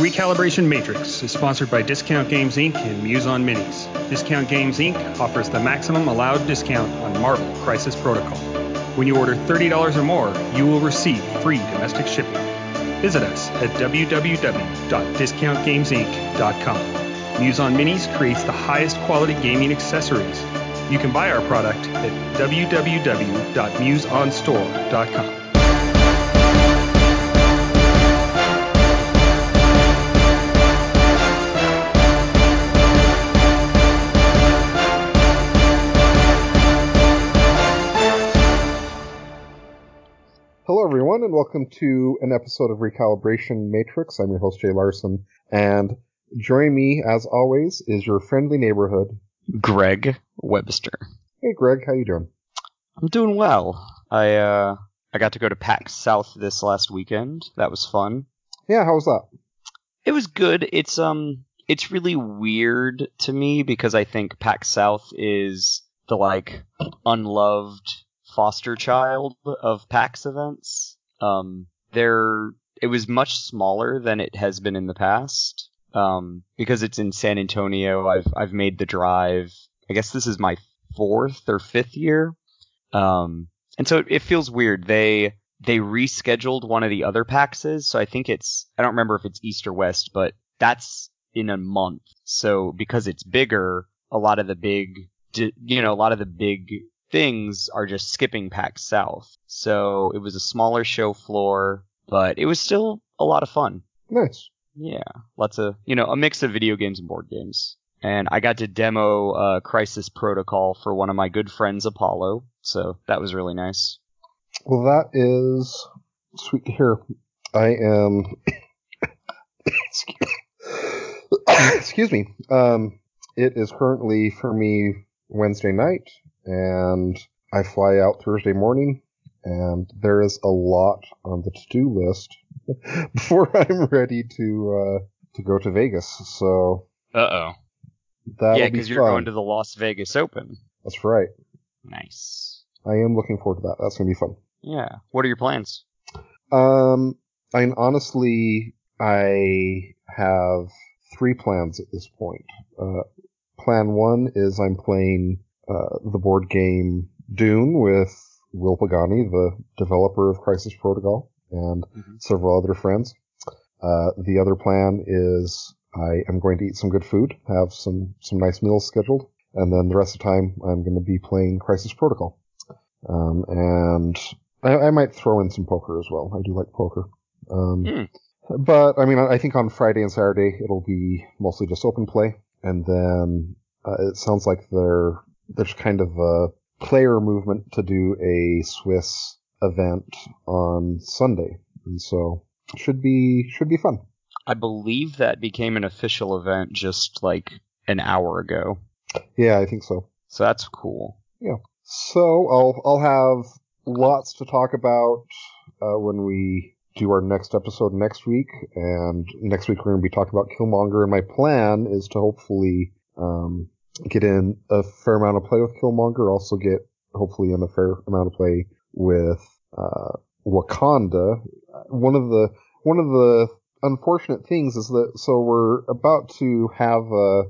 Recalibration Matrix is sponsored by Discount Games Inc. and Muse on Minis. Discount Games Inc. offers the maximum allowed discount on Marvel Crisis Protocol. When you order $30 or more, you will receive free domestic shipping. Visit us at www.discountgamesinc.com. Muse on Minis creates the highest quality gaming accessories. You can buy our product at www.museonstore.com. Hello, everyone, and welcome to an episode of Recalibration Matrix. I'm your host, Jay Larson, and joining me, as always, is your friendly neighborhood, Greg Webster. Hey, Greg, how you doing? I'm doing well. I got to go to PAX South this last weekend. That was fun. Yeah, how was that? It was good. It's really weird to me because I think PAX South is the unloved foster child of PAX events. It was much smaller than it has been in the past. Because it's in San Antonio, I've made the drive. I guess this is my 4th or 5th year. And so it feels weird. They rescheduled one of the other PAXs, so I think I don't remember if it's East or West, but that's in a month. So because it's bigger, a lot of the big things are just skipping PAX South. So it was a smaller show floor, but it was still a lot of fun. Nice. Yeah, lots of, a mix of video games and board games. And I got to demo Crisis Protocol for one of my good friends, Apollo, so that was really nice. Well, that is sweet to hear. I am... Excuse me. It is currently, for me, Wednesday night, and I fly out Thursday morning, and there is a lot on the to-do list before I'm ready to go to Vegas. So that'll be because you're fun. going to the Las Vegas Open. That's right. Nice. I am looking forward to that. That's gonna be fun. Yeah. What are your plans? Honestly, I have 3 plans at this point. Plan 1 is I'm playing the board game Dune with Will Pagani, the developer of Crisis Protocol, and several other friends. The other plan is I am going to eat some good food, have some nice meals scheduled, and then the rest of the time I'm going to be playing Crisis Protocol. And I might throw in some poker as well. I do like poker. But, I think on Friday and Saturday it'll be mostly just open play, and then it sounds like there's kind of a player movement to do a Swiss event on Sunday, and so should be fun. I believe that became an official event just an hour ago. Yeah, I think so. So that's cool. Yeah. So I'll have lots to talk about when we do our next episode next week, and next week we're going to be talking about Killmonger, and my plan is to hopefully get in a fair amount of play with Killmonger, also get hopefully in a fair amount of play with Wakanda. One of the unfortunate things is that we're about to have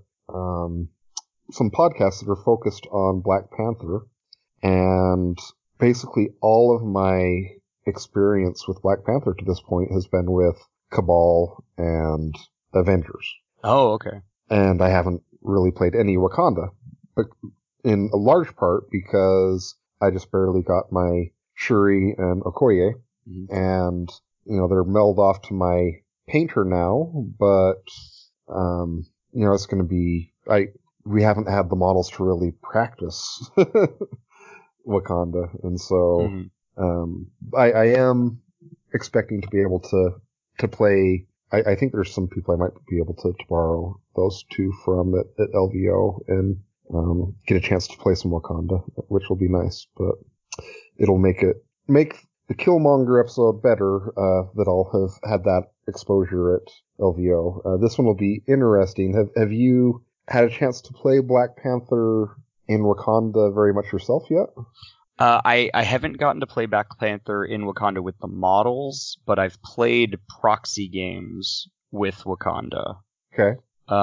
some podcasts that are focused on Black Panther, and basically all of my experience with Black Panther to this point has been with Cabal and Avengers. Oh, okay. And I haven't really played any Wakanda, but in a large part because I just barely got my Shuri and Okoye, and they're melded off to my painter now, but it's going to be we haven't had the models to really practice Wakanda, and so I am expecting to be able to play. I think there's some people I might be able to borrow those 2 from at LVO and get a chance to play some Wakanda, which will be nice, but it'll make the Killmonger episode better that I'll have had that exposure at LVO. This one will be interesting. Have you had a chance to play Black Panther in Wakanda very much yourself yet? I haven't gotten to play Black Panther in Wakanda with the models, but I've played proxy games with Wakanda. Okay.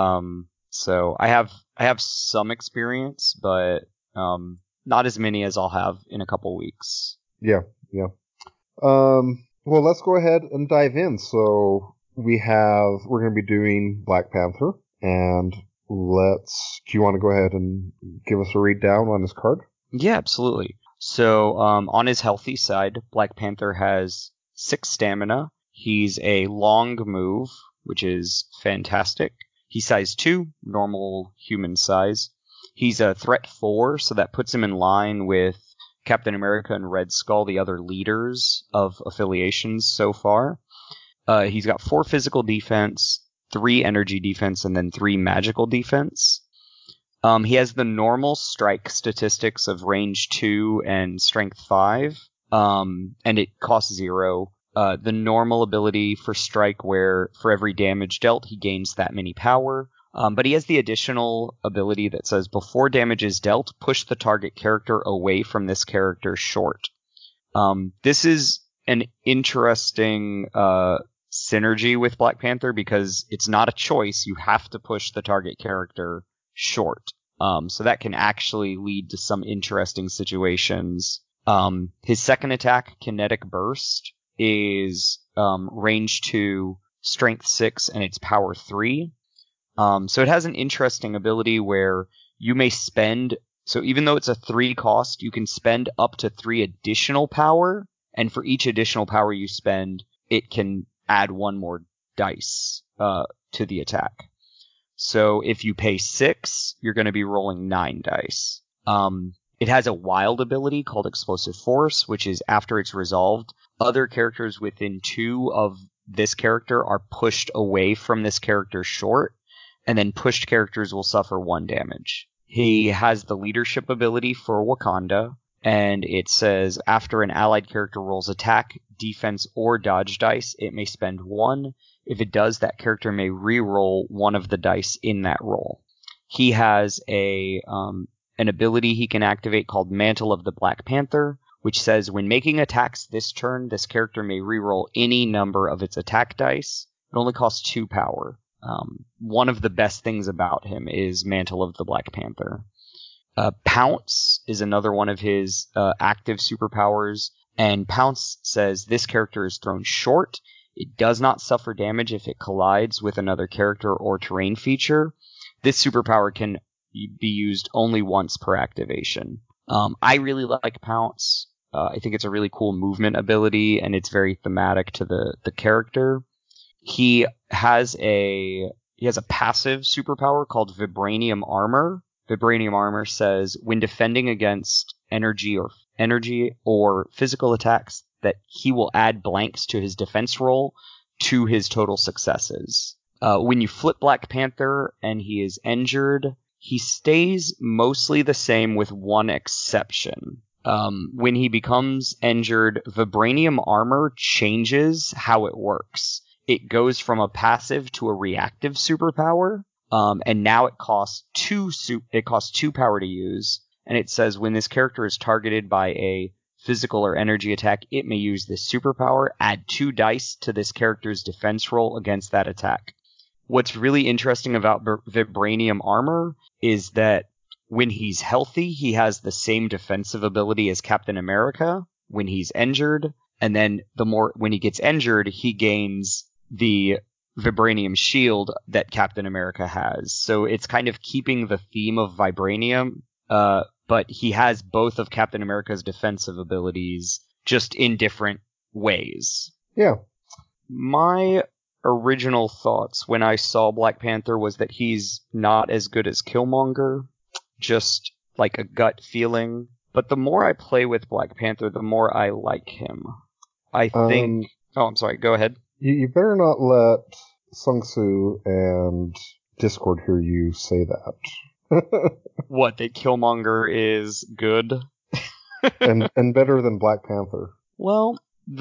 So I have some experience, but not as many as I'll have in a couple weeks. Yeah. Well, let's go ahead and dive in. So we're going to be doing Black Panther, and do you want to go ahead and give us a read down on his card? Yeah, absolutely. So on his healthy side, Black Panther has 6 stamina. He's a long move, which is fantastic. He's size 2, normal human size. He's a threat 4, so that puts him in line with Captain America and Red Skull, the other leaders of affiliations so far. He's got 4 physical defense, 3 energy defense, and then 3 magical defense. He has the normal strike statistics of range 2 and strength 5, and it costs 0. The normal ability for strike, where for every damage dealt, he gains that many power. But he has the additional ability that says, before damage is dealt, push the target character away from this character short. This is an interesting synergy with Black Panther because it's not a choice. You have to push the target character short. So that can actually lead to some interesting situations. His second attack, Kinetic Burst, is range 2, strength 6, and it's power 3. So it has an interesting ability where you may spend, so even though it's a 3 cost, you can spend up to 3 additional power, and for each additional power you spend, it can add 1 more dice to the attack. So if you pay 6, you're going to be rolling 9 dice. It has a wild ability called Explosive Force, which is after it's resolved, other characters within 2 of this character are pushed away from this character short, and then pushed characters will suffer 1 damage. He has the leadership ability for Wakanda, and it says after an allied character rolls attack, defense, or dodge dice, it may spend 1. If it does, that character may re-roll 1 of the dice in that roll. He has an ability he can activate called Mantle of the Black Panther, which says when making attacks this turn, this character may re-roll any number of its attack dice. It only costs 2 power. One of the best things about him is Mantle of the Black Panther. Pounce is another one of his active superpowers, and Pounce says this character is thrown short. It does not suffer damage if it collides with another character or terrain feature. This superpower can be used only once per activation. I really like Pounce. I think it's a really cool movement ability, and it's very thematic to the character. He has a passive superpower called Vibranium Armor. Vibranium Armor says when defending against energy or physical attacks, that he will add blanks to his defense roll to his total successes. When you flip Black Panther and he is injured, he stays mostly the same with one exception. When he becomes injured, Vibranium Armor changes how it works. It goes from a passive to a reactive superpower, and now it costs 2 power to use. And it says when this character is targeted by a physical or energy attack, it may use this superpower. Add 2 dice to this character's defense roll against that attack. What's really interesting about Vibranium Armor is that when he's healthy, he has the same defensive ability as Captain America when he's injured, and then when he gets injured, he gains the Vibranium shield that Captain America has. So it's kind of keeping the theme of Vibranium, but he has both of Captain America's defensive abilities, just in different ways. Yeah. My original thoughts when I saw Black Panther was that he's not as good as Killmonger, just like a gut feeling. But the more I play with Black Panther, the more I like him. I think... I'm sorry, go ahead. You better not let Sung Soo and Discord hear you say that. What, that Killmonger is good? and better than Black Panther. Well,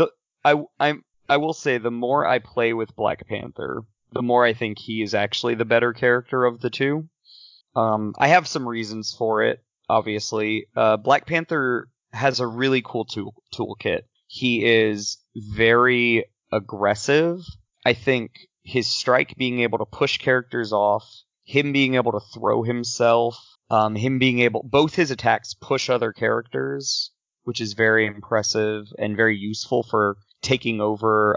I will say the more I play with Black Panther, the more I think he is actually the better character of the two. I have some reasons for it, obviously. Black Panther has a really cool toolkit. He is very aggressive. I think his strike being able to push characters off, him being able to throw himself, him being able, both his attacks push other characters, which is very impressive and very useful for taking over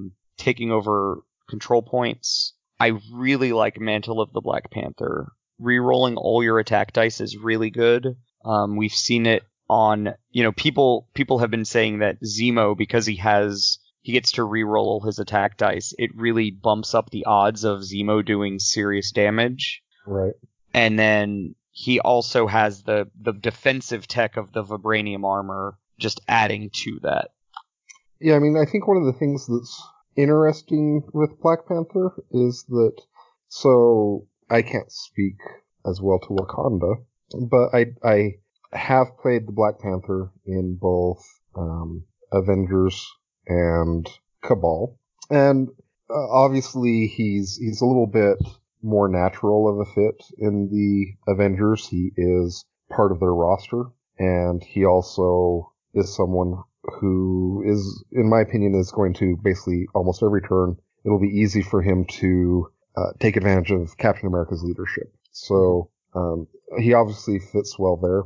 control points. I really like Mantle of the Black Panther. Rerolling all your attack dice is really good. We've seen it on, people have been saying that Zemo, because he gets to reroll all his attack dice, it really bumps up the odds of Zemo doing serious damage. Right. And then he also has the defensive tech of the vibranium armor, just adding to that. Yeah, I mean, I think one of the things that's interesting with Black Panther is that, so I can't speak as well to Wakanda, but I have played the Black Panther in both Avengers and Cabal, and obviously he's a little bit more natural of a fit in the Avengers. He is part of their roster, and he also is someone who is, in my opinion, is going to basically almost every turn, it'll be easy for him to take advantage of Captain America's leadership. So he obviously fits well there.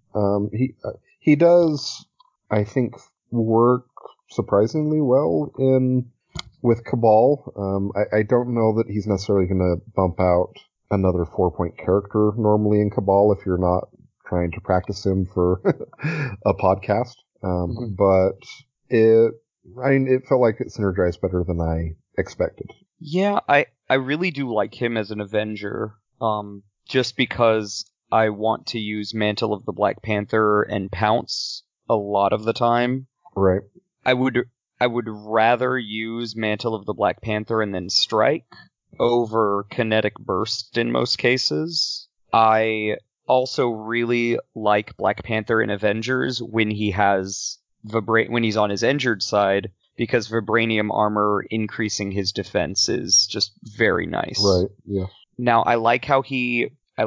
He does, I think, work surprisingly well with Cabal. I don't know that he's necessarily going to bump out another 4-point character normally in Cabal if you're not trying to practice him for a podcast. But it felt like it synergized better than I expected. Yeah, I really do like him as an Avenger, just because I want to use Mantle of the Black Panther and Pounce a lot of the time. Right. I would rather use Mantle of the Black Panther and then Strike over Kinetic Burst in most cases. I also really like Black Panther in Avengers when he has when he's on his injured side, because vibranium armor increasing his defense is just very nice. Right. Yeah. Now I like how he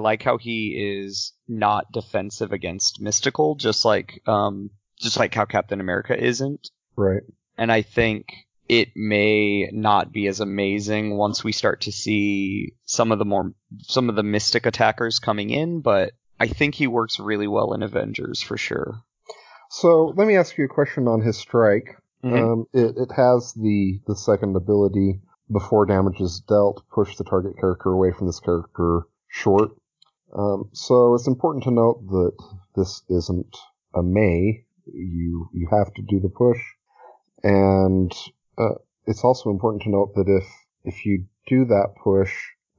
is not defensive against mystical, just like how Captain America isn't. Right. And I think it may not be as amazing once we start to see some of the mystic attackers coming in, but I think he works really well in Avengers for sure. So let me ask you a question on his strike. Mm-hmm. It has the second ability, before damage is dealt, push the target character away from this character short. So it's important to note that this isn't a May. You have to do the push. And it's also important to note that if you do that push,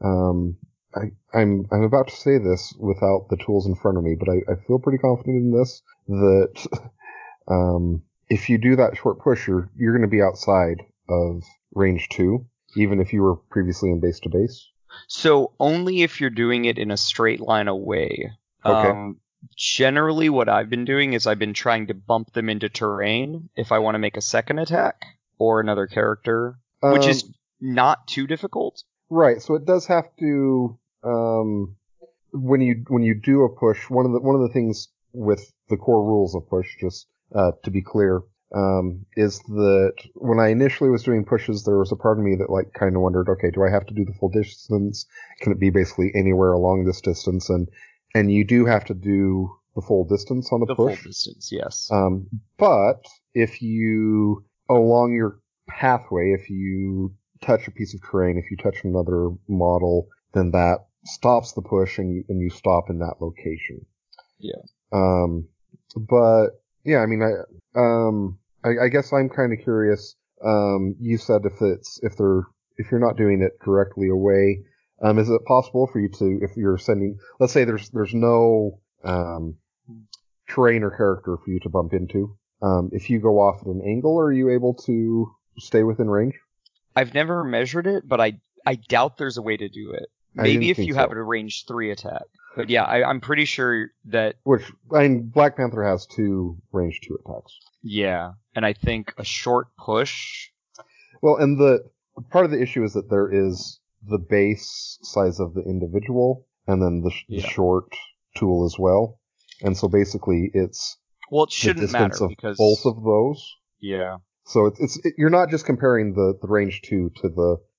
I'm about to say this without the tools in front of me, but I feel pretty confident in this, that if you do that short push, you're going to be outside of range 2, even if you were previously in base to base. So only if you're doing it in a straight line away. Okay. Generally, what I've been doing is I've been trying to bump them into terrain if I want to make a second attack or another character, which is not too difficult. Right. So it does have to, when you do a push, one of the things with the core rules of push, just to be clear, is that when I initially was doing pushes, there was a part of me that like kind of wondered, okay, do I have to do the full distance? Can it be basically anywhere along this distance? And you do have to do the full distance on the push. The full distance, yes. But if you, along your pathway, if you touch a piece of terrain, if you touch another model, then that stops the push and you stop in that location. Yeah. But yeah, I mean, I guess I'm kind of curious. You said if you're not doing it directly away, is it possible for you to, if you're sending, let's say there's no terrain or character for you to bump into, if you go off at an angle, are you able to stay within range? I've never measured it, but I doubt there's a way to do it. Maybe if you have a range 3 attack. But yeah, I'm pretty sure that... Which, I mean, Black Panther has 2 range 2 attacks. Yeah, and I think a short push... Well, and the part of the issue is that there is the base size of the individual, and then the short tool as well. And so basically it's... Well, it shouldn't matter, of because... both of those. Yeah. So you're not just comparing the range 2 to the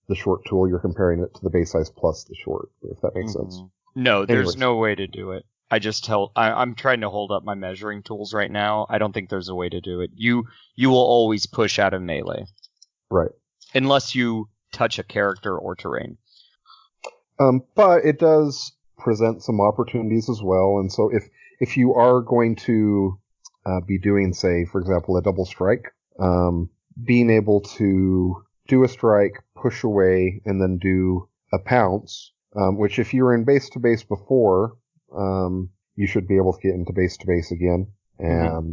the short tool, you're comparing it to the base size plus the short, if that makes sense. No, there's Anyways. no way to do it. I'm trying to hold up my measuring tools right now. I don't think there's a way to do it. You will always push out of melee. Right. Unless you touch a character or terrain. But it does present some opportunities as well. And so if you are going to be doing, say, for example, a double strike, being able to do a strike, push away, and then do a pounce, which if you were in base to base before, you should be able to get into base to base again and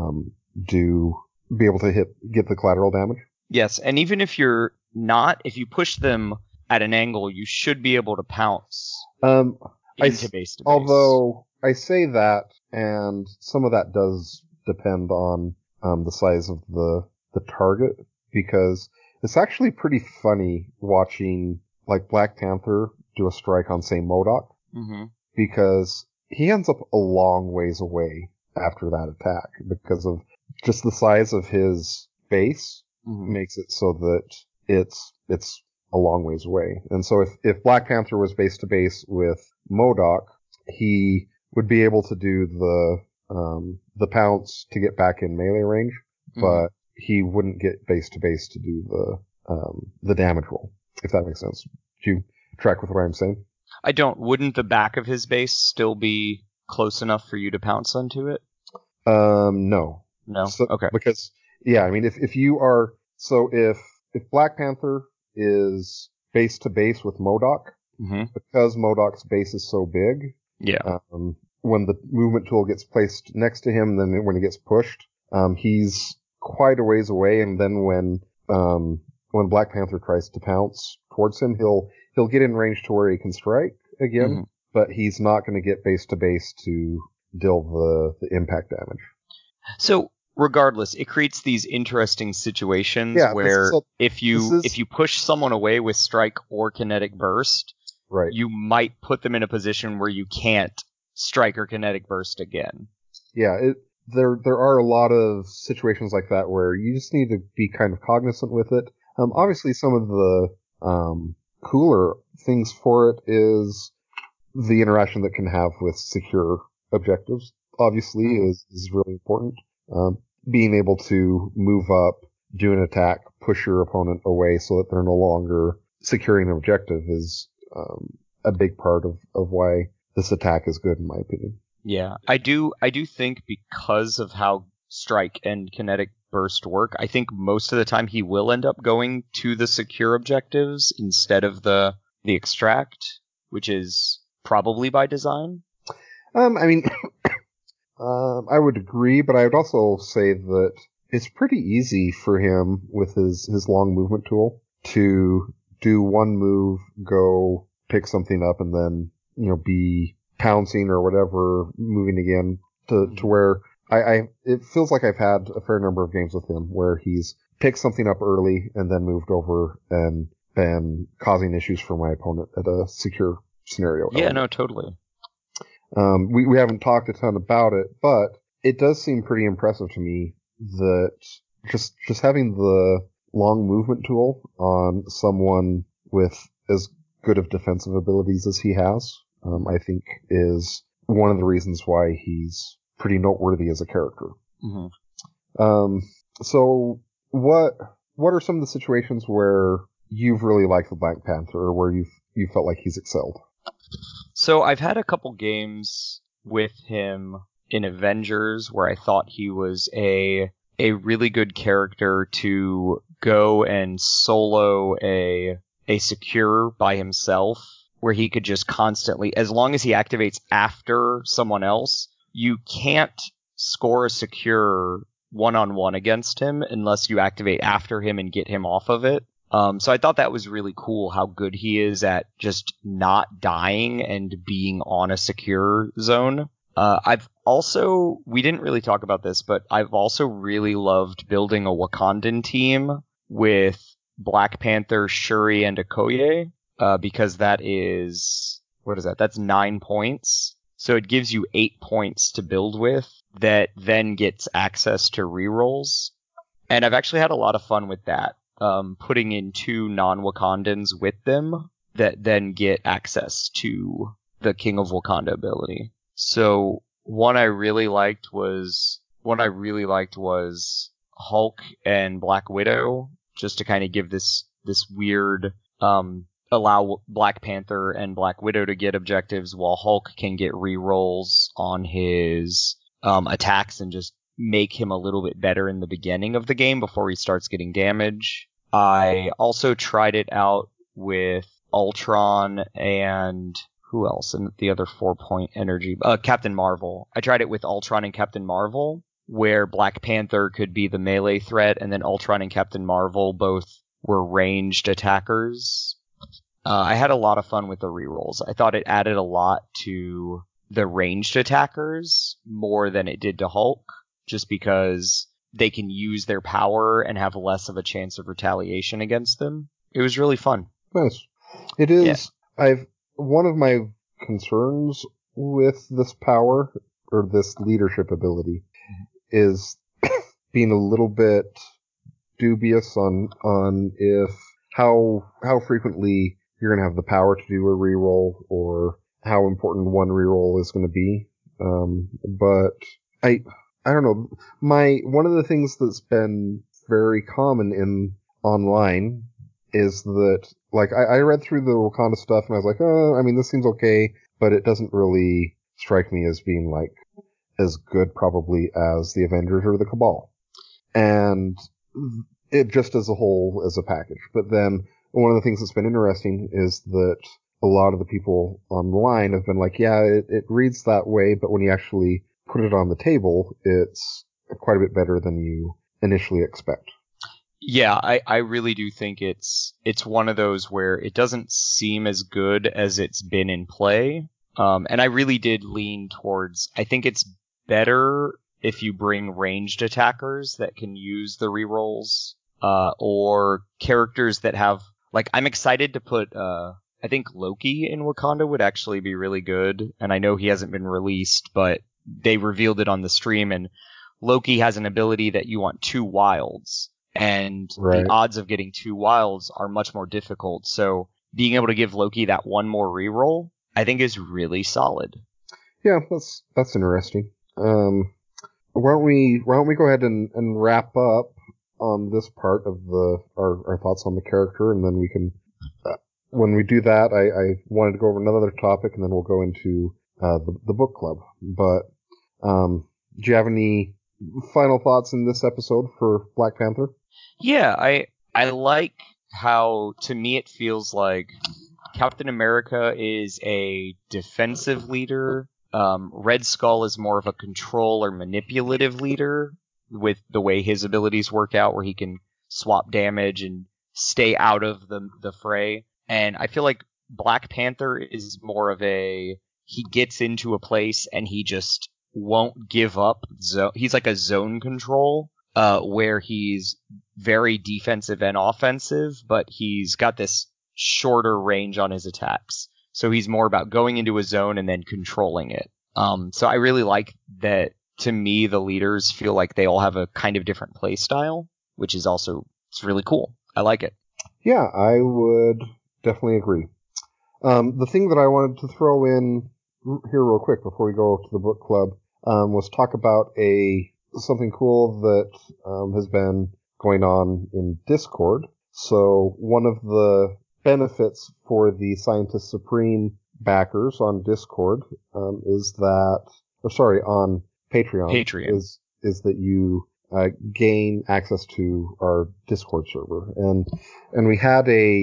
be able to get the collateral damage. Yes, and even if you're not, if you push them at an angle, you should be able to pounce into base to base. Although I say that, and some of that does depend on the size of the target, because it's actually pretty funny watching like Black Panther do a strike on, say, MODOK, because he ends up a long ways away after that attack because of just the size of his base makes it so that it's a long ways away. And so if Black Panther was base to base with MODOK, he would be able to do the pounce to get back in melee range, but he wouldn't get base to base to do the damage roll, if that makes sense. Do you track with what I'm saying? I don't. Wouldn't the back of his base still be close enough for you to pounce onto it? No. No? So, okay. Because, yeah, I mean, if you are, so if Black Panther is base to base with MODOK, because MODOK's base is so big, when the movement tool gets placed next to him, then when he gets pushed, he's quite a ways away, and then when Black Panther tries to pounce towards him, he'll get in range to where he can strike again, but he's not going to get base to base to deal the impact damage. So regardless, it creates these interesting situations where if you push someone away with strike or kinetic burst, right, you might put them in a position where you can't strike or kinetic burst again. Yeah, there are a lot of situations like that where you just need to be kind of cognizant with it. Obviously, some of the cooler things for it is the interaction that can have with secure objectives. Obviously, is really important. Being able to move up, do an attack, push your opponent away so that they're no longer securing an objective is a big part of why this attack is good, in my opinion. Yeah, I do think because of how strike and kinetic burst work, I think most of the time he will end up going to the secure objectives instead of the extract, which is probably by design. I mean, I would agree, but I would also say that it's pretty easy for him with his long movement tool to do one move, go pick something up, and then, be pouncing or whatever, moving again to where it feels like I've had a fair number of games with him where he's picked something up early and then moved over and been causing issues for my opponent at a secure scenario. Yeah, no, totally. We haven't talked a ton about it, but it does seem pretty impressive to me that just having the long movement tool on someone with as good of defensive abilities as he has, I think is one of the reasons why he's pretty noteworthy as a character. So what are some of the situations where you've really liked the Black Panther, or where you felt like he's excelled? So I've had a couple games with him in Avengers where I thought he was a really good character to go and solo a secure by himself, where he could just constantly, as long as he activates after someone else, you can't score a secure one-on-one against him unless you activate after him and get him off of it. So I thought that was really cool how good he is at just not dying and being on a secure zone. We didn't really talk about this, but I've also really loved building a Wakandan team with Black Panther, Shuri, and Okoye, because that is, what is that? That's 9 points. So it gives you 8 points to build with that then gets access to rerolls. And I've actually had a lot of fun with that. putting in 2 non-Wakandans with them that then get access to the King of Wakanda ability. So one I really liked was Hulk and Black Widow, just to kind of give this weird allow Black Panther and Black Widow to get objectives while Hulk can get rerolls on his attacks and just make him a little bit better in the beginning of the game before he starts getting damage. I also tried it out with Ultron and who else? And the other 4-point energy, Captain Marvel. I tried it with Ultron and Captain Marvel, where Black Panther could be the melee threat, and then Ultron and Captain Marvel both were ranged attackers. I had a lot of fun with the rerolls. I thought it added a lot to the ranged attackers more than it did to Hulk, just because they can use their power and have less of a chance of retaliation against them. It was really fun. Nice. It is. Yeah. One of my concerns with this power, or this leadership ability, is being a little bit dubious on if how frequently you're going to have the power to do a reroll, or how important one reroll is going to be. But I don't know. One of the things that's been very common in online is that, like, I read through the Wakanda stuff and I was like, I mean, this seems okay, but it doesn't really strike me as being, like, as good probably as the Avengers or the Cabal. And it just as a whole, as a package. But then one of the things that's been interesting is that a lot of the people online have been like, yeah, it reads that way, but when you actually put it on the table, it's quite a bit better than you initially expect. Yeah, I really do think it's one of those where it doesn't seem as good as it's been in play. And I really did lean towards, I think it's better if you bring ranged attackers that can use the rerolls, or characters that have, like, I'm excited to put, I think Loki in Wakanda would actually be really good. And I know he hasn't been released, but they revealed it on the stream, and Loki has an ability that you want 2 wilds. And right. The odds of getting 2 wilds are much more difficult. So being able to give Loki that one more reroll, I think, is really solid. Yeah, that's interesting. Why don't we go ahead and wrap up on this part of our thoughts on the character, and then we can, when we do that, I wanted to go over another topic, and then we'll go into the book club. But do you have any final thoughts in this episode for Black Panther? Yeah, I like how, to me, it feels like Captain America is a defensive leader. Red Skull is more of a control or manipulative leader with the way his abilities work out, where he can swap damage and stay out of the fray. And I feel like Black Panther is more of he gets into a place and he just won't give up. He's like a zone control, where he's very defensive and offensive, but he's got this shorter range on his attacks. So he's more about going into a zone and then controlling it. So I really like that. To me, the leaders feel like they all have a kind of different play style, which is also, it's really cool. I like it. Yeah, I would definitely agree. The thing that I wanted to throw in here real quick before we go to the book club, was talk about something cool that has been going on in Discord. So one of the benefits for the Scientist Supreme backers on Discord on Patreon. Is that you gain access to our Discord server. And we had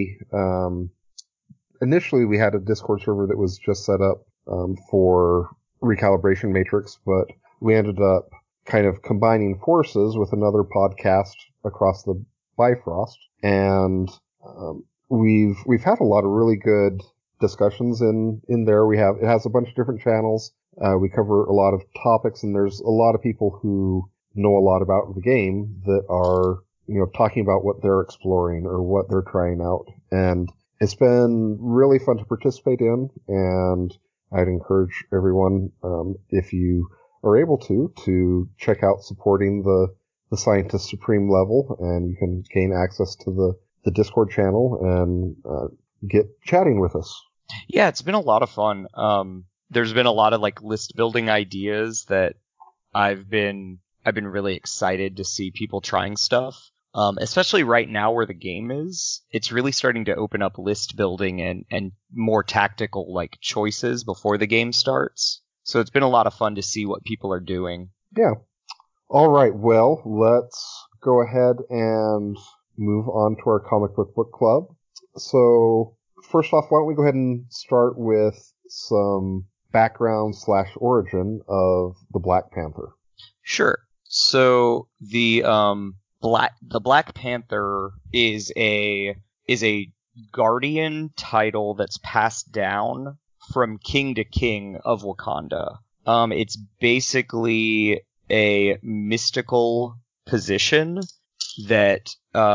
initially we had a Discord server that was just set up for Recalibration Matrix, but we ended up kind of combining forces with another podcast across the Bifrost, and we've had a lot of really good discussions in there. It has a bunch of different channels. We cover a lot of topics, and there's a lot of people who know a lot about the game that are, talking about what they're exploring or what they're trying out. And it's been really fun to participate in, and I'd encourage everyone, if you are able to check out supporting the Scientist Supreme level, and you can gain access to the Discord channel and get chatting with us. Yeah, it's been a lot of fun. There's been a lot of like list building ideas that I've been really excited to see people trying stuff. Especially right now where the game is, it's really starting to open up list building and more tactical like choices before the game starts. So it's been a lot of fun to see what people are doing. Yeah. All right. Well, let's go ahead and move on to our comic book club. So first off, why don't we go ahead and start with some background / origin of the Black Panther? Sure. So the Black Panther is a guardian title that's passed down from king to king of Wakanda. It's basically a mystical position that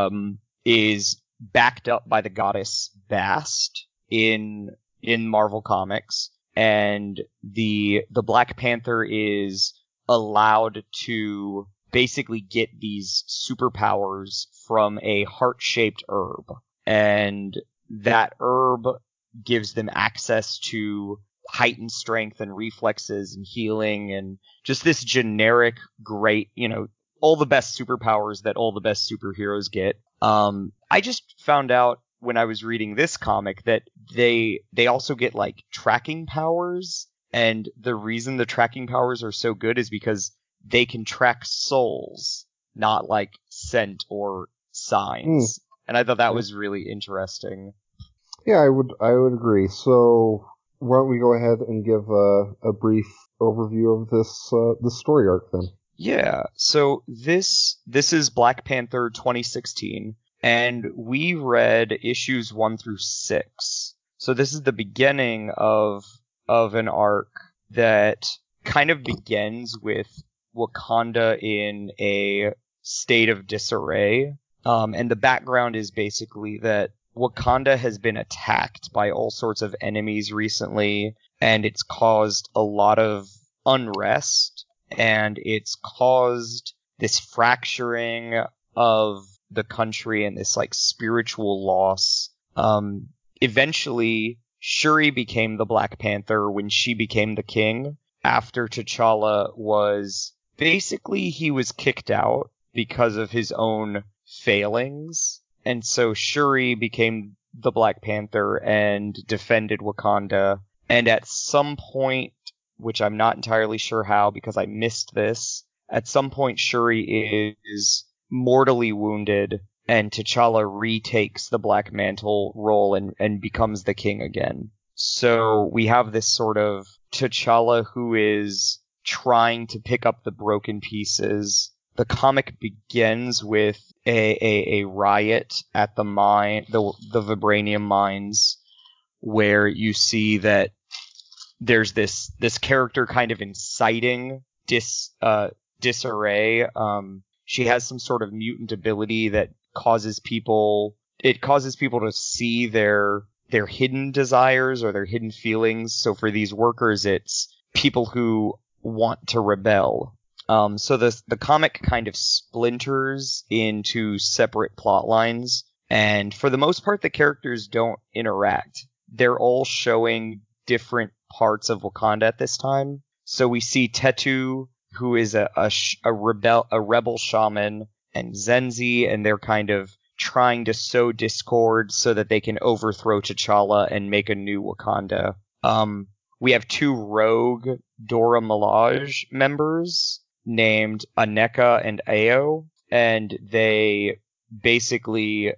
is backed up by the goddess Bast in Marvel Comics, and the Black Panther is allowed to basically get these superpowers from a heart-shaped herb, and that herb gives them access to heightened strength and reflexes and healing and just this generic great, all the best superpowers that all the best superheroes get. I just found out when I was reading this comic that they also get like tracking powers, and the reason the tracking powers are so good is because they can track souls, not like scent or signs. And I thought that was really interesting. Yeah, I would agree. So why don't we go ahead and give a brief overview of this story arc then? Yeah. So this is Black Panther 2016, and we read issues 1 through 6. So this is the beginning of an arc that kind of begins with Wakanda in a state of disarray. And the background is basically that Wakanda has been attacked by all sorts of enemies recently, and it's caused a lot of unrest, and it's caused this fracturing of the country and this like spiritual loss. Eventually, Shuri became the Black Panther when she became the king, after T'Challa was basically, he was kicked out because of his own failings. And so Shuri became the Black Panther and defended Wakanda. And at some point, which I'm not entirely sure how because I missed this, at some point Shuri is mortally wounded and T'Challa retakes the Black Mantle role and becomes the king again. So we have this sort of T'Challa who is trying to pick up the broken pieces. The comic begins with a riot at the mine, the vibranium mines, where you see that there's this character kind of inciting disarray. She has some sort of mutant ability that causes people to see their hidden desires or their hidden feelings. So for these workers, it's people who want to rebel. So the comic kind of splinters into separate plot lines, and for the most part, the characters don't interact. They're all showing different parts of Wakanda at this time. So we see Tetu, who is a rebel shaman, and Zenzi, and they're kind of trying to sow discord so that they can overthrow T'Challa and make a new Wakanda. We have 2 rogue Dora Milaje members named Aneka and Ayo, and they basically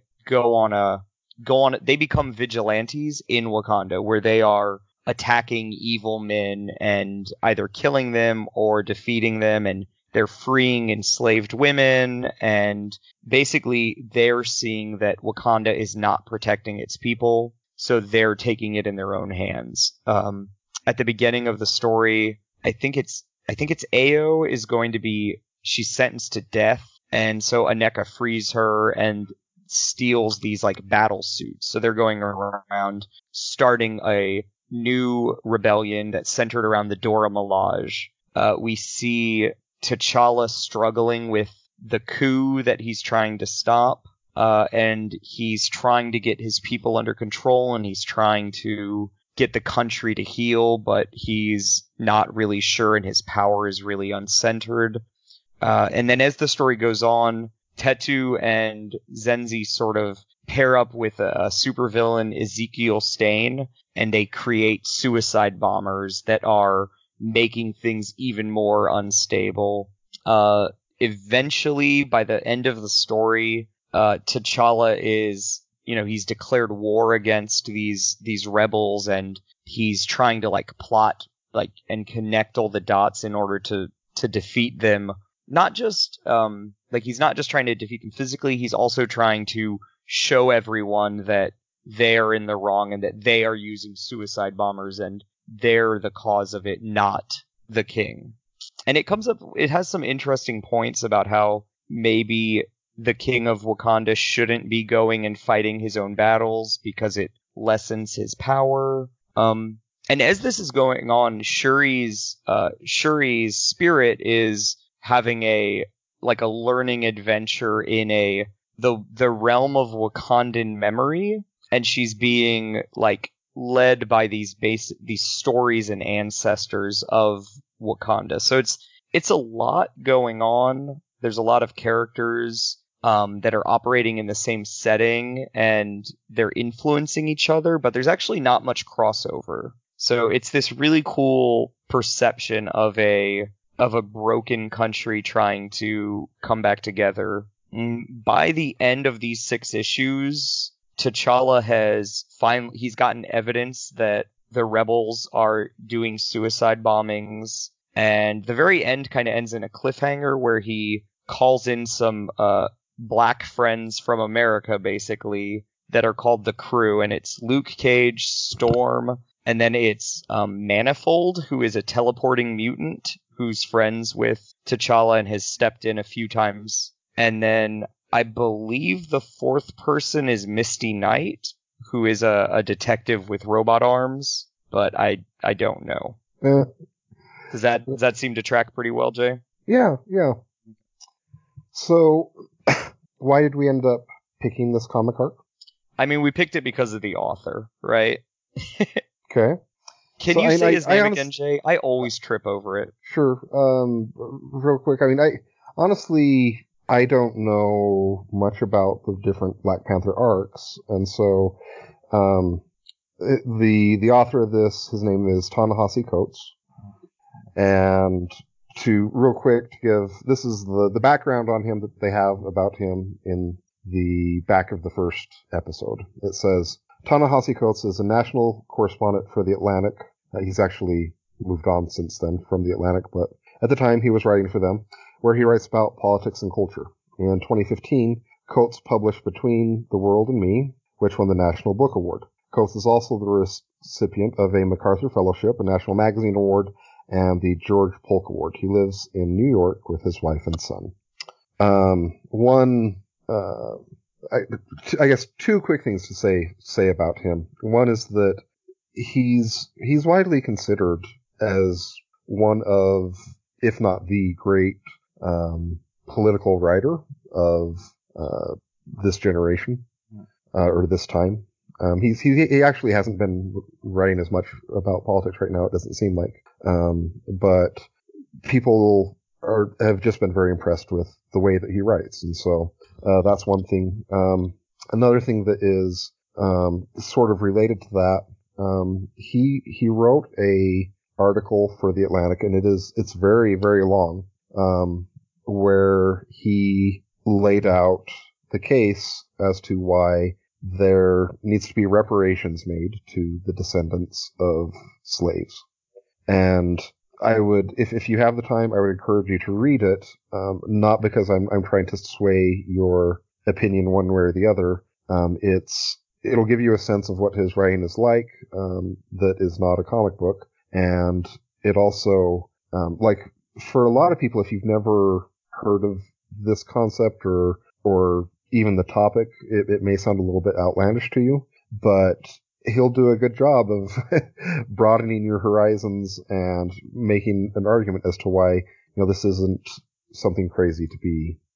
they become vigilantes in Wakanda, where they are attacking evil men and either killing them or defeating them, and they're freeing enslaved women, and basically they're seeing that Wakanda is not protecting its people, so they're taking it in their own hands. At the beginning of the story, I think it's Ayo is going to be, she's sentenced to death, and so Aneka frees her and steals these like battle suits. So they're going around starting a new rebellion that's centered around the Dora Milaje. We see T'Challa struggling with the coup that he's trying to stop, and he's trying to get his people under control, and he's trying to get the country to heal, but he's not really sure, and his power is really uncentered. And then as the story goes on, Tetu and Zenzi sort of pair up with a supervillain, Ezekiel Stain, and they create suicide bombers that are making things even more unstable. Eventually, by the end of the story, T'Challa is, he's declared war against these rebels, and he's trying to plot and connect all the dots in order to defeat them. Not just he's not just trying to defeat them physically, he's also trying to show everyone that they're in the wrong and that they are using suicide bombers and they're the cause of it, not the king. And it has some interesting points about how maybe the king of Wakanda shouldn't be going and fighting his own battles because it lessens his power. And as this is going on, Shuri's spirit is having a learning adventure in the realm of Wakandan memory, and she's being led by these stories and ancestors of Wakanda. So it's a lot going on. There's a lot of characters that are operating in the same setting, and they're influencing each other, but there's actually not much crossover. So it's this really cool perception of a broken country trying to come back together. By the end of these 6 issues, T'Challa he's gotten evidence that the rebels are doing suicide bombings, and the very end kind of ends in a cliffhanger where he calls in some black friends from America, basically, that are called the Crew, and it's Luke Cage, Storm, and then it's Manifold, who is a teleporting mutant who's friends with T'Challa and has stepped in a few times. And then I believe the 4th person is Misty Knight, who is a detective with robot arms, but I don't know. Does that seem to track pretty well, Jay? Yeah. So, why did we end up picking this comic arc? I mean, we picked it because of the author, right? Okay. Can you say his name again, Jay? I always trip over it. Sure. Real quick, honestly, I don't know much about the different Black Panther arcs, and so the author of this, his name is Ta-Nehisi Coates, and real quick to give, this is the background on him that they have about him in the back of the first episode. It says, Ta-Nehisi Coates is a national correspondent for The Atlantic. He's actually moved on since then from The Atlantic, but at the time he was writing for them, where he writes about politics and culture. In 2015, Coates published Between the World and Me, which won the National Book Award. Coates is also the recipient of a MacArthur Fellowship, a National Magazine Award, and the George Polk Award. He lives in New York with his wife and son. I guess 2 quick things to say about him. One is that he's widely considered as one of, if not the great political writer of this generation or this time. He actually hasn't been writing as much about politics right now, it doesn't seem like. But people have just been very impressed with the way that he writes, and so that's one thing. Another thing that is sort of related to that, he wrote a article for The Atlantic, and it's very, very long, where he laid out the case as to why there needs to be reparations made to the descendants of slaves. And I would, if you have the time, I would encourage you to read it, not because I'm trying to sway your opinion one way or the other. It'll give you a sense of what his writing is like, that is not a comic book. And it also, for a lot of people, if you've never heard of this concept or even the topic, it may sound a little bit outlandish to you, but he'll do a good job of broadening your horizons and making an argument as to why, this isn't something crazy to be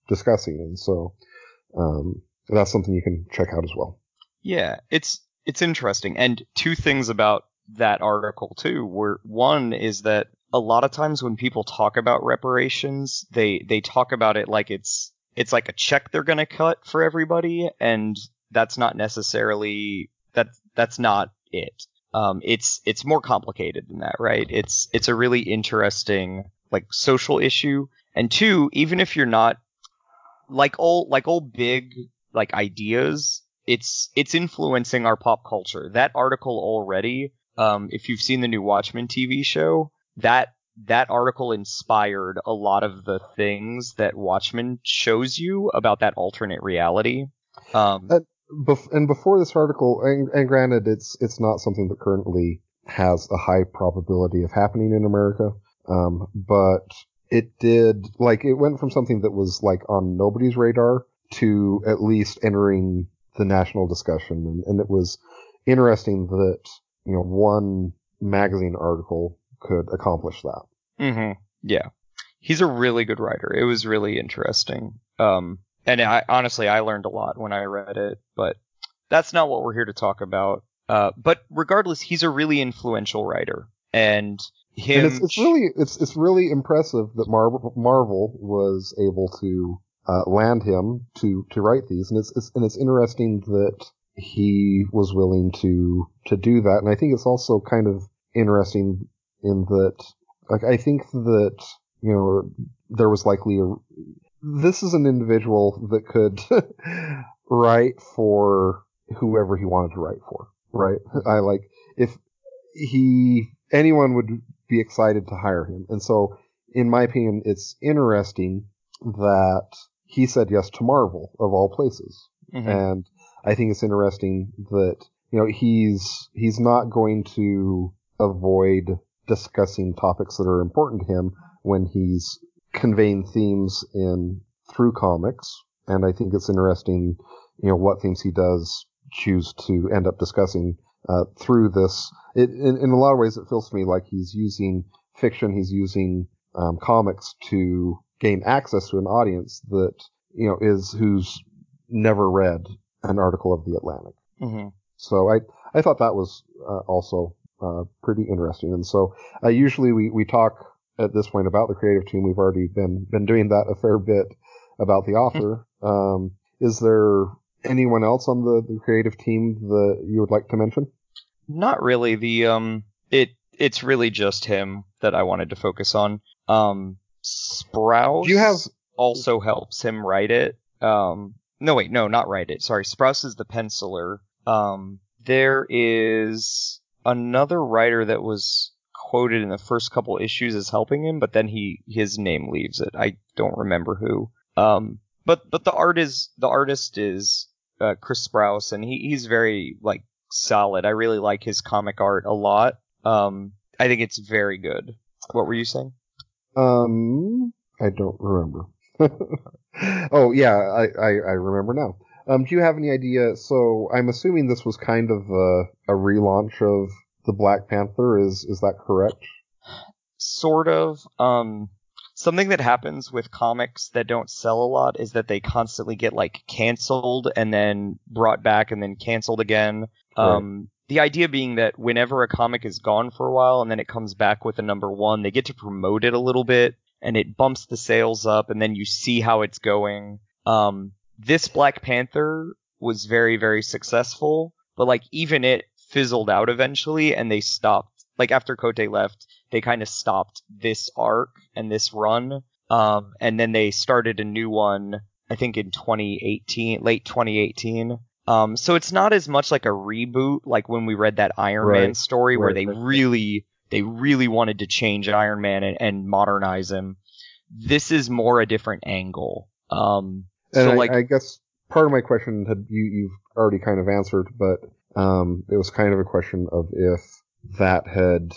discussing. And so that's something you can check out as well. Yeah, it's interesting. And two things about that article too were, one is that a lot of times when people talk about reparations, they talk about it like it's like a check they're going to cut for everybody, and that's not necessarily that's not it. It's more complicated than that, right? It's a really interesting like social issue. And two, even if you're not like old big like ideas, it's influencing our pop culture. That article already, if you've seen the new Watchmen TV show, that article inspired a lot of the things that Watchmen shows you about that alternate reality. And before this article, and granted, it's not something that currently has a high probability of happening in America, but it did, like, it went from something that was like on nobody's radar to at least entering the national discussion, and it was interesting that, you know, one magazine article could accomplish that. Mm-hmm. Yeah, he's a really good writer. It was really interesting. And I learned a lot when I read it, but that's not what we're here to talk about. But regardless, he's a really influential writer, and it's really impressive that Marvel was able to land him to write these, and it's interesting that he was willing to do that. And I think it's also kind of interesting in that, like, I think that, you know, there was likely this is an individual that could write for whoever he wanted to write for, right? If anyone would be excited to hire him. And so, in my opinion, it's interesting that he said yes to Marvel, of all places. Mm-hmm. And I think it's interesting that, you know, he's not going to avoid discussing topics that are important to him when he's conveying themes through comics. And I think it's interesting, you know, what themes he does choose to end up discussing through this. In a lot of ways, it feels to me like he's using fiction, he's using comics to gain access to an audience that, you know, who's never read an article of The Atlantic. Mm-hmm. So I thought that was also pretty interesting. And so usually we talk at this point about the creative team. We've already been doing that a fair bit about the author. Is there anyone else on the creative team that you would like to mention? Not really. It's really just him that I wanted to focus on. Sprouse also helps him write it. No, not write it. Sorry, Sprouse is the penciler. There is another writer that was quoted in the first couple issues as helping him, but then his name leaves it. I don't remember who. But the artist is Chris Sprouse, and he's very like solid. I really like his comic art a lot. I think it's very good. What were you saying? I don't remember. Oh yeah, I remember now. Do you have any idea? So I'm assuming this was kind of a relaunch of the Black Panther. Is that correct? Sort of. Something that happens with comics that don't sell a lot is that they constantly get like canceled and then brought back and then canceled again. Right. The idea being that whenever a comic is gone for a while and then it comes back with a number one, they get to promote it a little bit and it bumps the sales up and then you see how it's going. This Black Panther was very, very successful, but like even it fizzled out eventually and they stopped. Like after Cote left, they kind of stopped this arc and this run. And then they started a new one, I think in 2018, late 2018. So it's not as much like a reboot, like when we read that Iron Man story where they really wanted to change Iron Man and modernize him. This is more a different angle. I guess part of my question you've already kind of answered, but it was kind of a question of if that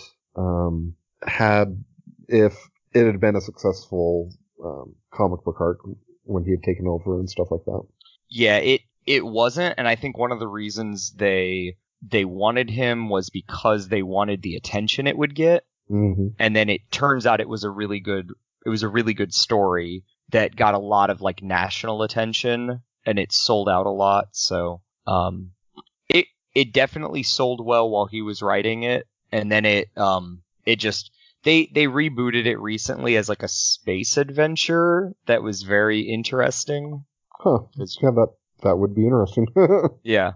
if it had been a successful comic book art when he had taken over and stuff like that. Yeah, it wasn't, and I think one of the reasons they wanted him was because they wanted the attention it would get. Mm-hmm. And then it turns out it was a really good story that got a lot of like national attention, and it sold out a lot. So it definitely sold well while he was writing it, and then it just they rebooted it recently as like a space adventure that was very interesting. Huh. Yeah, that would be interesting. Yeah.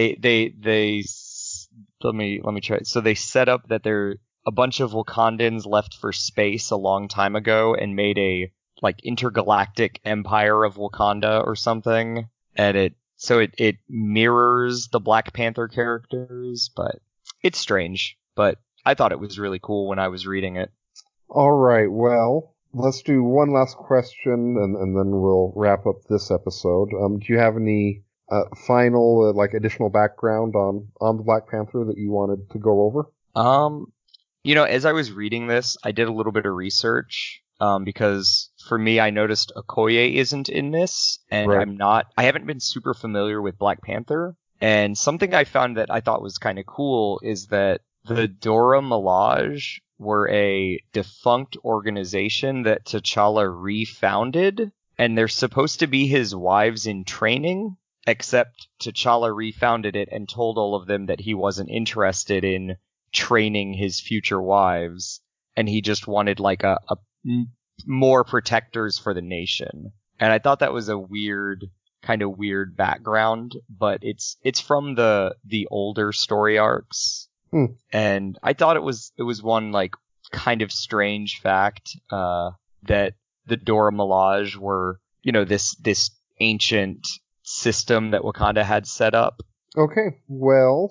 Let me try. So they set up that there a bunch of Wakandans left for space a long time ago and made a like intergalactic empire of Wakanda or something, and it mirrors the Black Panther characters, but it's strange. But I thought it was really cool when I was reading it. All right, well, let's do one last question, and then we'll wrap up this episode. Do you have any final like additional background on the Black Panther that you wanted to go over? As I was reading this, I did a little bit of research, because for me, I noticed Okoye isn't in this, and Right. I haven't been super familiar with Black Panther, and something I found that I thought was kind of cool is that the Dora Milaje were a defunct organization that T'Challa refounded, and they're supposed to be his wives in training, except T'Challa refounded it and told all of them that he wasn't interested in training his future wives, and he just wanted like a more protectors for the nation. And I thought that was a kind of weird background, but it's from the older story arcs. And I thought it was one like kind of strange fact that the Dora Milaje were, this ancient system that Wakanda had set up. Okay, well,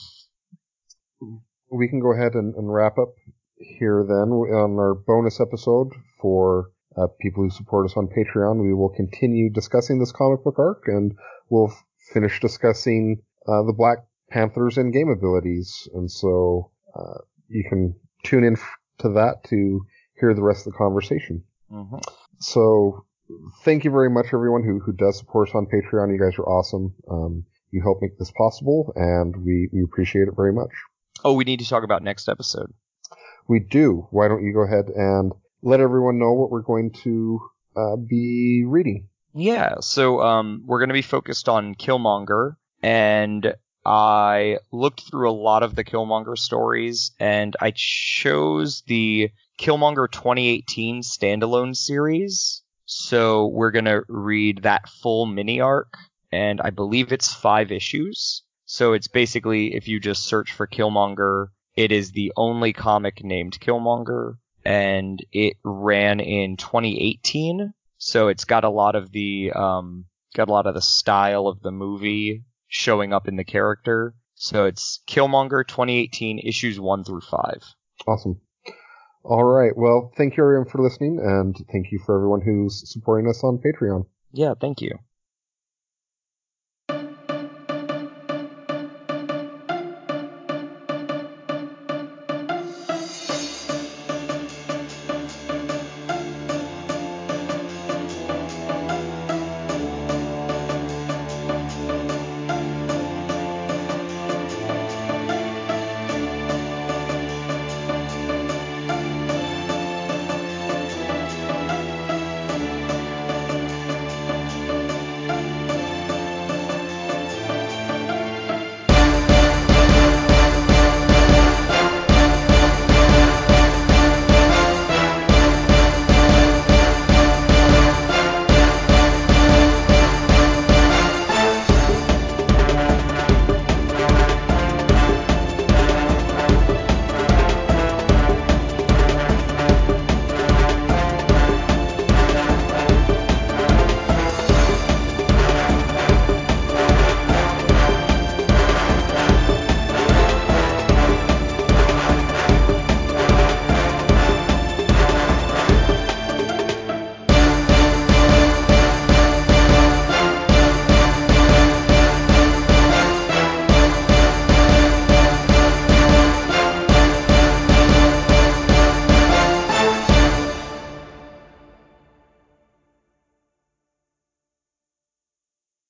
we can go ahead and wrap up here then on our bonus episode for people who support us on Patreon. We will continue discussing this comic book arc, and we'll finish discussing the Black Panther's in-game abilities. And so you can tune in to that to hear the rest of the conversation. Mm-hmm. So thank you very much, everyone who does support us on Patreon. You guys are awesome. You help make this possible, and we appreciate it very much. Oh, we need to talk about next episode. We do. Why don't you go ahead and let everyone know what we're going to be reading? Yeah, so we're going to be focused on Killmonger, and I looked through a lot of the Killmonger stories, and I chose the Killmonger 2018 standalone series. So we're going to read that full mini arc, and I believe it's 5 issues. So it's basically, if you just search for Killmonger, it is the only comic named Killmonger, and it ran in 2018. So it's got a lot of the style of the movie showing up in the character. So it's Killmonger 2018 issues 1 through 5. Awesome. All right. Well, thank you everyone for listening, and thank you for everyone who's supporting us on Patreon. Yeah, thank you.